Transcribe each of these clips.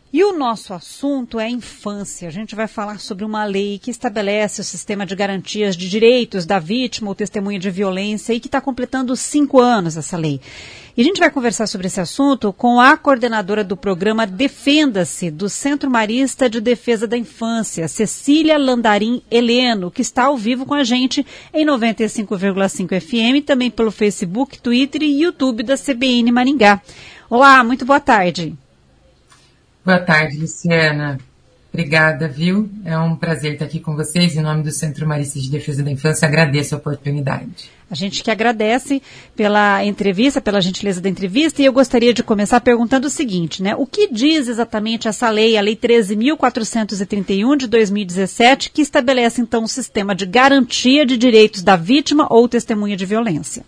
E o nosso assunto é infância. A gente vai falar sobre uma lei que estabelece o sistema de garantias de direitos da vítima ou testemunha de violência e que está completando 5 anos essa lei. E a gente vai conversar sobre esse assunto com a coordenadora do programa Defenda-se, do Centro Marista de Defesa da Infância, Cecília Landarim Heleno, que está ao vivo com a gente em 95,5 FM, também pelo Facebook, Twitter e YouTube da CBN Maringá. Olá, muito boa tarde. Boa tarde, Luciana. Obrigada, viu? É um prazer estar aqui com vocês. Em nome do Centro Marista de Defesa da Infância, agradeço a oportunidade. A gente que agradece pela entrevista, pela gentileza da entrevista, e eu gostaria de começar perguntando o seguinte, né? O que diz exatamente essa lei, a Lei 13.431 de 2017, que estabelece, então, um sistema de garantia de direitos da vítima ou testemunha de violência?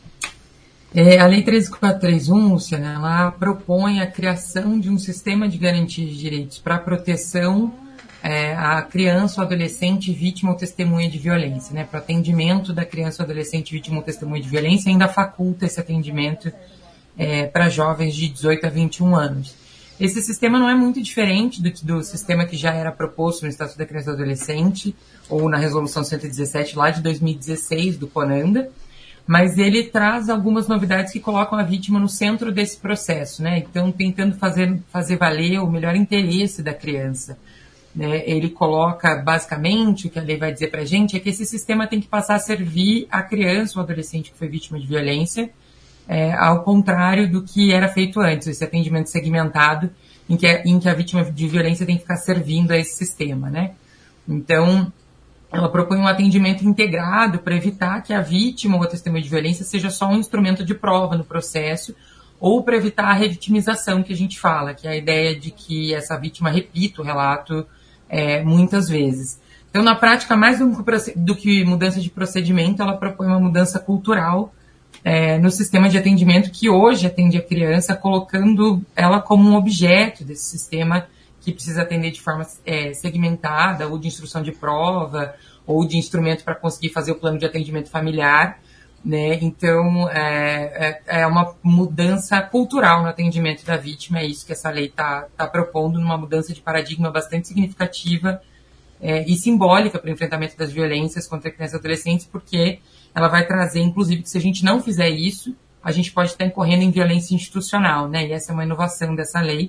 A Lei 13.431, Luciana, ela propõe a criação de um sistema de garantia de direitos para proteção à criança ou adolescente vítima ou testemunha de violência, né? Para o atendimento da criança ou adolescente vítima ou testemunha de violência, ainda faculta esse atendimento para jovens de 18 a 21 anos. Esse sistema não é muito diferente do sistema que já era proposto no Estatuto da Criança e do Adolescente ou na Resolução 117 lá de 2016 do CONANDA, mas ele traz algumas novidades que colocam a vítima no centro desse processo, né? Então, tentando fazer valer o melhor interesse da criança, né? Ele coloca, basicamente, o que a lei vai dizer pra gente é que esse sistema tem que passar a servir a criança ou adolescente que foi vítima de violência, ao contrário do que era feito antes, esse atendimento segmentado, em que a vítima de violência tem que ficar servindo a esse sistema, né? Então, ela propõe um atendimento integrado para evitar que a vítima ou a testemunha de violência seja só um instrumento de prova no processo, ou para evitar a revitimização que a gente fala, que é a ideia de que essa vítima repita o relato muitas vezes. Então, na prática, mais do que mudança de procedimento, ela propõe uma mudança cultural no sistema de atendimento que hoje atende a criança, colocando ela como um objeto desse sistema que precisa atender de forma segmentada, ou de instrução de prova, ou de instrumento para conseguir fazer o plano de atendimento familiar, né? Então, é uma mudança cultural no atendimento da vítima, é isso que essa lei está propondo, numa mudança de paradigma bastante significativa e simbólica para o enfrentamento das violências contra crianças e adolescentes, porque ela vai trazer, inclusive, que se a gente não fizer isso, a gente pode estar incorrendo em violência institucional, né? E essa é uma inovação dessa lei,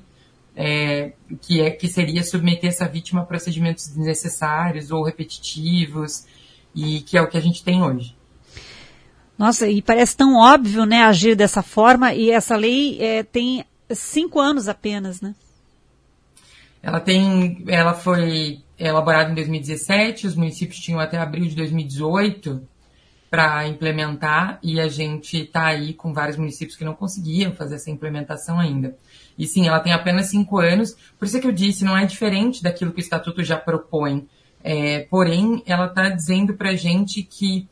que seria submeter essa vítima a procedimentos desnecessários ou repetitivos, e que é o que a gente tem hoje. Nossa, e parece tão óbvio, né, agir dessa forma, e essa lei tem 5 anos apenas, né? Ela foi elaborada em 2017, os municípios tinham até abril de 2018 para implementar, e a gente está aí com vários municípios que não conseguiam fazer essa implementação ainda. E sim, ela tem apenas 5 anos, por isso é que eu disse, não é diferente daquilo que o Estatuto já propõe. Porém, ela está dizendo para a gente que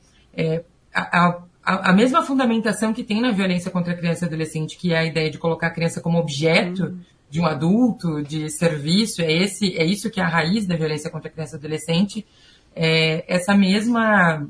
a mesma fundamentação que tem na violência contra a criança e adolescente, que é a ideia de colocar a criança como objeto de um adulto, de serviço, é isso que é a raiz da violência contra a criança e adolescente, essa mesma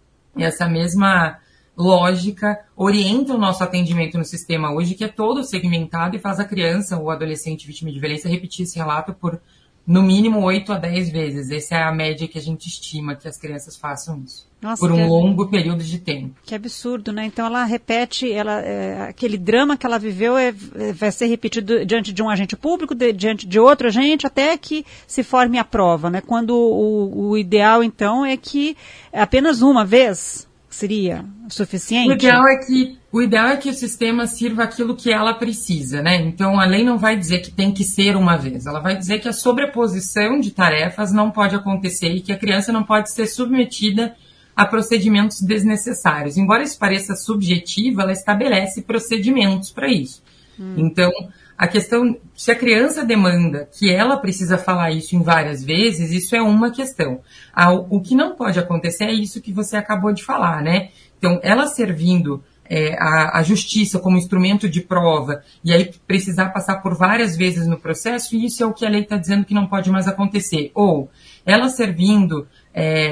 lógica orienta o nosso atendimento no sistema hoje, que é todo segmentado e faz a criança ou adolescente vítima de violência repetir esse relato por, no mínimo, 8 a 10 vezes. Essa é a média que a gente estima que as crianças façam isso. Nossa, por um longo período de tempo. Que absurdo, né? Então ela repete, aquele drama que ela viveu vai ser repetido diante de um agente público, diante de outro agente, até que se forme a prova, né? Quando o ideal, então, é que apenas uma vez seria suficiente? O ideal é que o sistema sirva aquilo que ela precisa, né? Então, a lei não vai dizer que tem que ser uma vez. Ela vai dizer que a sobreposição de tarefas não pode acontecer e que a criança não pode ser submetida a procedimentos desnecessários. Embora isso pareça subjetivo, ela estabelece procedimentos para isso. Então, a questão, se a criança demanda que ela precisa falar isso em várias vezes, isso é uma questão. O que não pode acontecer é isso que você acabou de falar, né? Então, ela servindo a justiça como instrumento de prova e aí precisar passar por várias vezes no processo, isso é o que a lei está dizendo que não pode mais acontecer. Ou ela servindo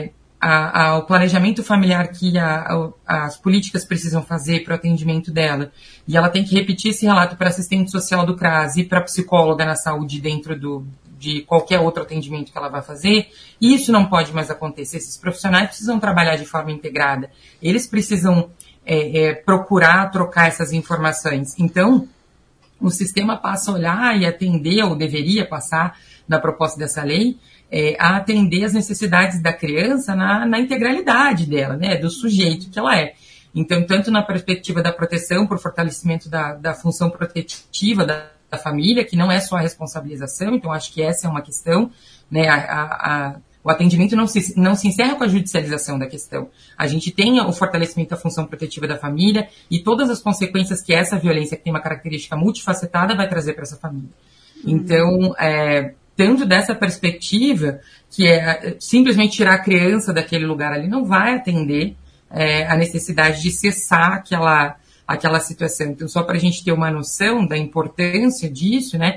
o planejamento familiar que as políticas precisam fazer para o atendimento dela, e ela tem que repetir esse relato para a assistente social do CRAS e para a psicóloga na saúde dentro de qualquer outro atendimento que ela vai fazer, isso não pode mais acontecer. Esses profissionais precisam trabalhar de forma integrada, eles precisam procurar trocar essas informações. Então, o sistema passa a olhar e atender, ou deveria passar, na proposta dessa lei, a atender as necessidades da criança na integralidade dela, né, do sujeito que ela é. Então, tanto na perspectiva da proteção, por fortalecimento da função protetiva da família, que não é só a responsabilização, então acho que essa é uma questão, né, o atendimento não se encerra com a judicialização da questão. A gente tem o fortalecimento da função protetiva da família e todas as consequências que essa violência, que tem uma característica multifacetada, vai trazer para essa família. Então, tanto dessa perspectiva, que é simplesmente tirar a criança daquele lugar ali, não vai atender a necessidade de cessar aquela situação. Então, só para a gente ter uma noção da importância disso, né,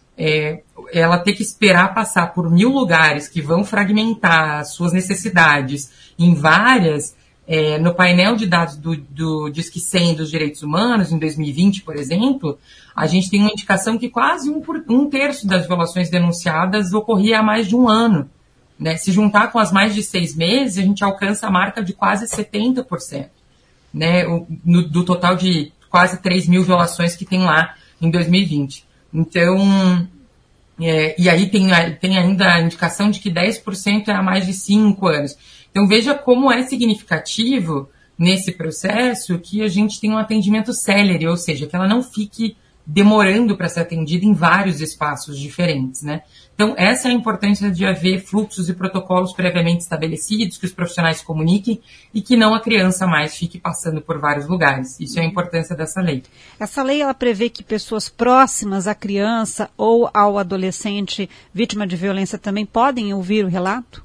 ela ter que esperar passar por 1000 lugares que vão fragmentar as suas necessidades em várias, no painel de dados do Disque 100 dos direitos humanos, em 2020, por exemplo, a gente tem uma indicação que quase um terço das violações denunciadas ocorria há mais de um ano. Né? Se juntar com as mais de 6 meses, a gente alcança a marca de quase 70%. Né? Do total de quase 3.000 violações que tem lá em 2020. Então, e aí tem ainda a indicação de que 10% é há mais de 5 anos. Então, veja como é significativo nesse processo que a gente tem um atendimento célere, ou seja, que ela não fique demorando para ser atendida em vários espaços diferentes, né? Então, essa é a importância de haver fluxos e protocolos previamente estabelecidos, que os profissionais comuniquem e que não a criança mais fique passando por vários lugares. Isso é a importância dessa lei. Essa lei, ela prevê que pessoas próximas à criança ou ao adolescente vítima de violência também podem ouvir o relato?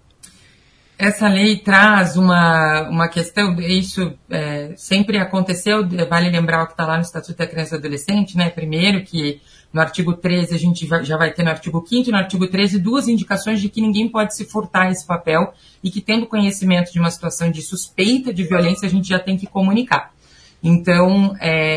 Essa lei traz uma questão, isso sempre aconteceu, vale lembrar o que está lá no Estatuto da Criança e do Adolescente, né? Primeiro que no artigo 13 a gente já vai ter no artigo 5º e no artigo 13 2 indicações de que ninguém pode se furtar esse papel e que tendo conhecimento de uma situação de suspeita de violência a gente já tem que comunicar. Então,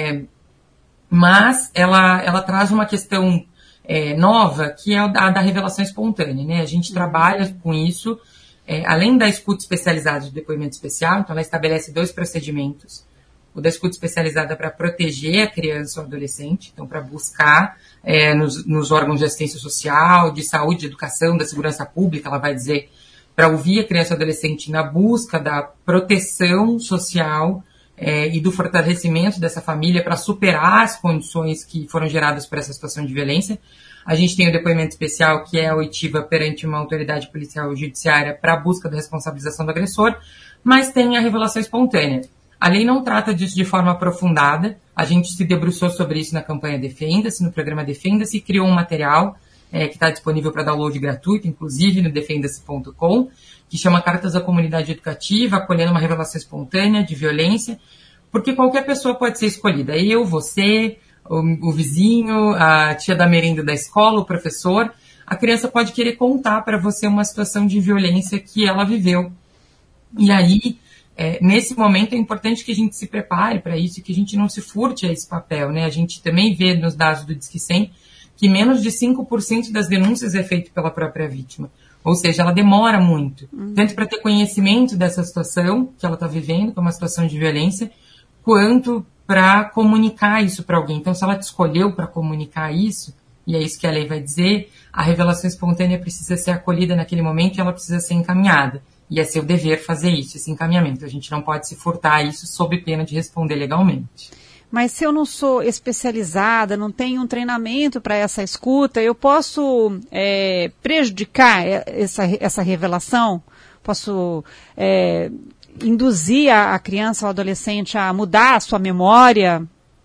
mas ela traz uma questão nova que é a da revelação espontânea, né? A gente trabalha com isso. Além da escuta especializada de depoimento especial, então ela estabelece 2 procedimentos. O da escuta especializada para proteger a criança ou adolescente, então para buscar nos órgãos de assistência social, de saúde, de educação, da segurança pública, ela vai dizer, para ouvir a criança ou adolescente na busca da proteção social e do fortalecimento dessa família para superar as condições que foram geradas por essa situação de violência. A gente tem o depoimento especial, que é a oitiva perante uma autoridade policial ou judiciária para a busca da responsabilização do agressor, mas tem a revelação espontânea. A lei não trata disso de forma aprofundada, a gente se debruçou sobre isso na campanha Defenda-se, no programa Defenda-se, e criou um material que está disponível para download gratuito, inclusive no defenda-se.com, que chama Cartas à Comunidade Educativa, acolhendo uma revelação espontânea de violência, porque qualquer pessoa pode ser escolhida, eu, você, o vizinho, a tia da merenda da escola, o professor. A criança pode querer contar para você uma situação de violência que ela viveu. E aí, nesse momento, é importante que a gente se prepare para isso e que a gente não se furte a esse papel, né? A gente também vê nos dados do Disque 100 que menos de 5% das denúncias é feito pela própria vítima. Ou seja, ela demora muito, tanto para ter conhecimento dessa situação que ela está vivendo, que é uma situação de violência, quanto para comunicar isso para alguém. Então, se ela te escolheu para comunicar isso, e é isso que a lei vai dizer, a revelação espontânea precisa ser acolhida naquele momento e ela precisa ser encaminhada. E é seu dever fazer isso, esse encaminhamento. A gente não pode se furtar isso sob pena de responder legalmente. Mas se eu não sou especializada, não tenho um treinamento para essa escuta, eu posso prejudicar essa revelação? Posso induzir a criança ou adolescente a mudar a sua memória?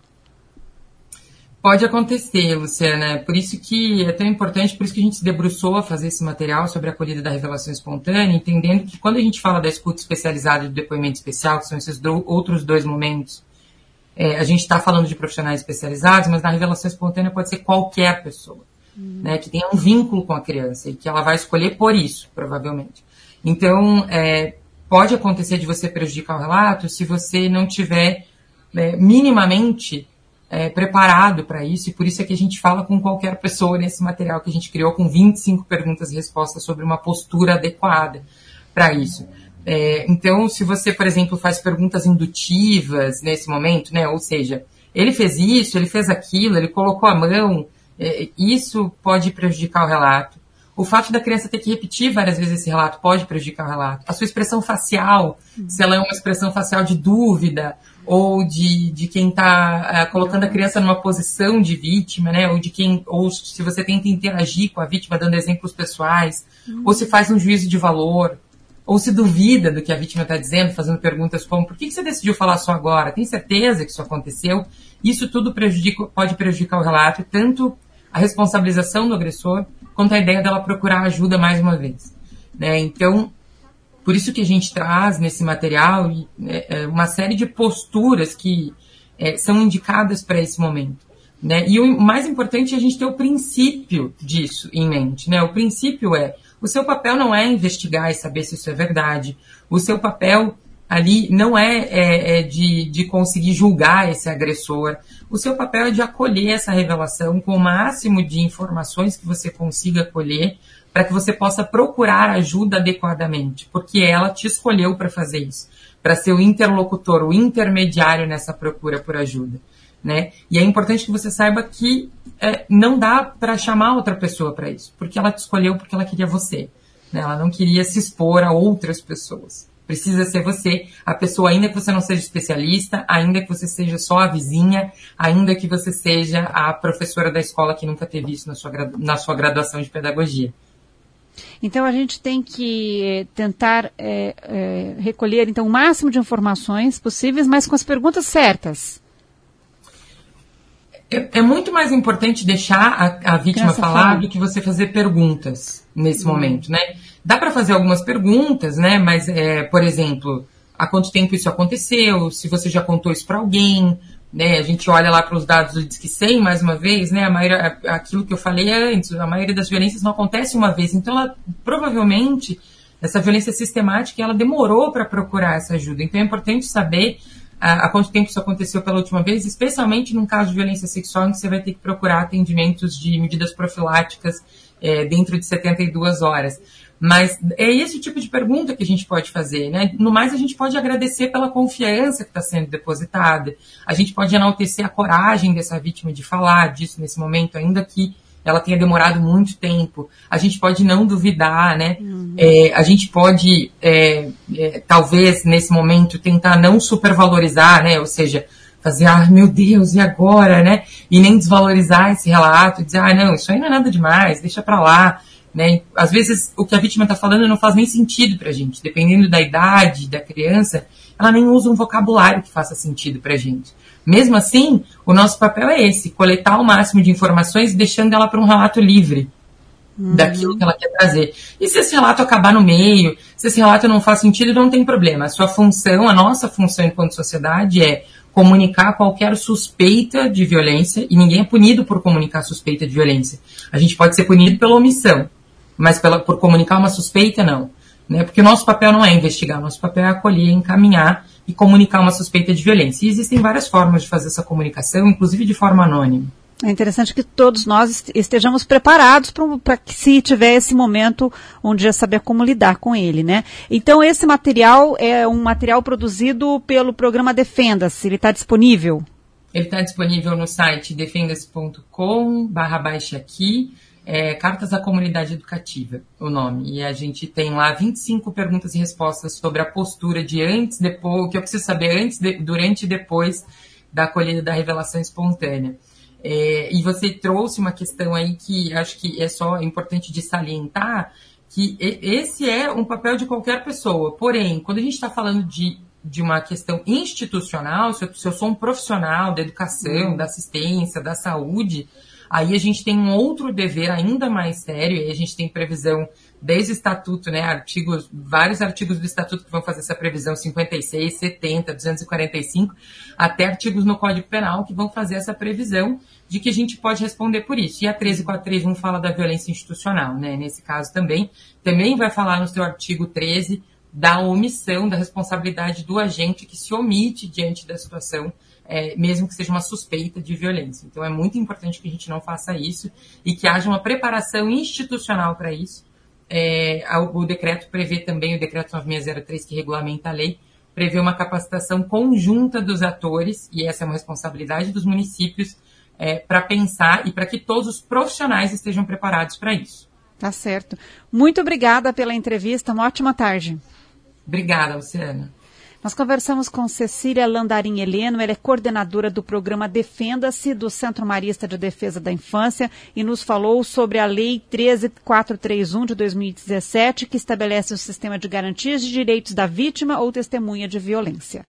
Pode acontecer, Luciana. Por isso que é tão importante, por isso que a gente se debruçou a fazer esse material sobre a acolhida da revelação espontânea, entendendo que quando a gente fala da escuta especializada e do depoimento especial, que são esses outros 2 momentos, a gente está falando de profissionais especializados, mas na revelação espontânea pode ser qualquer pessoa. né, que tenha um vínculo com a criança e que ela vai escolher por isso, provavelmente. Então, pode acontecer de você prejudicar o relato se você não tiver minimamente preparado para isso, e por isso é que a gente fala com qualquer pessoa nesse material que a gente criou com 25 perguntas e respostas sobre uma postura adequada para isso. Então, se você, por exemplo, faz perguntas indutivas nesse momento, né, ou seja, ele fez isso, ele fez aquilo, ele colocou a mão, isso pode prejudicar o relato. O fato da criança ter que repetir várias vezes esse relato pode prejudicar o relato. A sua expressão facial, se ela é uma expressão facial de dúvida, ou de quem está colocando a criança numa posição de vítima, né? Ou se você tenta interagir com a vítima dando exemplos pessoais, ou se faz um juízo de valor, ou se duvida do que a vítima está dizendo, fazendo perguntas como: por que você decidiu falar só agora? Tem certeza que isso aconteceu? Isso tudo pode prejudicar o relato, tanto a responsabilização do agressor, quanto a ideia dela procurar ajuda mais uma vez, né? Então, por isso que a gente traz nesse material uma série de posturas que são indicadas para esse momento, né? E o mais importante é a gente ter o princípio disso em mente, né? O princípio o seu papel não é investigar e saber se isso é verdade. O seu papel ali não é de conseguir julgar esse agressor. O seu papel é de acolher essa revelação com o máximo de informações que você consiga colher, para que você possa procurar ajuda adequadamente, porque ela te escolheu para fazer isso, para ser o interlocutor, o intermediário nessa procura por ajuda, né? E é importante que você saiba que não dá para chamar outra pessoa para isso, porque ela te escolheu porque ela queria você, né? Ela não queria se expor a outras pessoas. Precisa ser você, a pessoa, ainda que você não seja especialista, ainda que você seja só a vizinha, ainda que você seja a professora da escola que nunca teve isso na sua graduação de pedagogia. Então, a gente tem que tentar recolher então, o máximo de informações possíveis, mas com as perguntas certas. É muito mais importante deixar a vítima falar do que você fazer perguntas nesse momento, né? Dá para fazer algumas perguntas, né? Mas, por exemplo, há quanto tempo isso aconteceu? Se você já contou isso para alguém, né? A gente olha lá para os dados do Disque 100, mais uma vez, né? Aquilo que eu falei antes, a maioria das violências não acontece uma vez. Então, provavelmente, essa violência sistemática, ela demorou para procurar essa ajuda. Então, é importante saber há quanto tempo isso aconteceu pela última vez, especialmente num caso de violência sexual, em que você vai ter que procurar atendimentos de medidas profiláticas dentro de 72 horas. Mas é esse tipo de pergunta que a gente pode fazer, né? No mais, a gente pode agradecer pela confiança que está sendo depositada, a gente pode enaltecer a coragem dessa vítima de falar disso nesse momento, ainda que ela tenha demorado muito tempo. A gente pode não duvidar, né? A gente pode, talvez, nesse momento, tentar não supervalorizar, né? Ou seja, fazer, meu Deus, e agora, né? E nem desvalorizar esse relato, dizer, não, isso aí não é nada demais, deixa pra lá, né? Às vezes, o que a vítima está falando não faz nem sentido pra gente. Dependendo da idade da criança, ela nem usa um vocabulário que faça sentido pra gente. Mesmo assim, o nosso papel é esse, coletar o máximo de informações, deixando ela para um relato livre daquilo que ela quer trazer. E se esse relato acabar no meio, se esse relato não faz sentido, não tem problema. A nossa função enquanto sociedade é comunicar qualquer suspeita de violência, e ninguém é punido por comunicar suspeita de violência. A gente pode ser punido pela omissão, mas por comunicar uma suspeita, não. Né? Porque o nosso papel não é investigar, o nosso papel é acolher, encaminhar e comunicar uma suspeita de violência. E existem várias formas de fazer essa comunicação, inclusive de forma anônima. É interessante que todos nós estejamos preparados para que, se tiver esse momento, um dia saber como lidar com ele, né? Então, esse material é um material produzido pelo programa Defenda-se. Ele está disponível? Ele está disponível no site defenda-se.com/baixe aqui. Cartas à Comunidade Educativa, o nome. E a gente tem lá 25 perguntas e respostas sobre a postura de antes, depois, o que eu preciso saber antes, durante e depois da acolhida da revelação espontânea. E você trouxe uma questão aí que acho que é só importante de salientar, que esse é um papel de qualquer pessoa. Porém, quando a gente está falando de uma questão institucional, se eu sou um profissional da educação, da assistência, da saúde, aí a gente tem um outro dever ainda mais sério, e a gente tem previsão desde o Estatuto, né, vários artigos do Estatuto que vão fazer essa previsão, 56, 70, 245, até artigos no Código Penal que vão fazer essa previsão de que a gente pode responder por isso. E a 13431 fala da violência institucional, né? Nesse caso também vai falar no seu artigo 13 da omissão, da responsabilidade do agente que se omite diante da situação, mesmo que seja uma suspeita de violência. Então é muito importante que a gente não faça isso e que haja uma preparação institucional para isso. O decreto prevê também, o decreto 9603, que regulamenta a lei, prevê uma capacitação conjunta dos atores, e essa é uma responsabilidade dos municípios, para pensar e para que todos os profissionais estejam preparados para isso. Tá certo. Muito obrigada pela entrevista, uma ótima tarde. Obrigada, Luciana. Nós conversamos com Cecília Landarim Heleno, ela é coordenadora do programa Defenda-se, do Centro Marista de Defesa da Infância, e nos falou sobre a Lei 13431 de 2017, que estabelece o sistema de garantias de direitos da vítima ou testemunha de violência.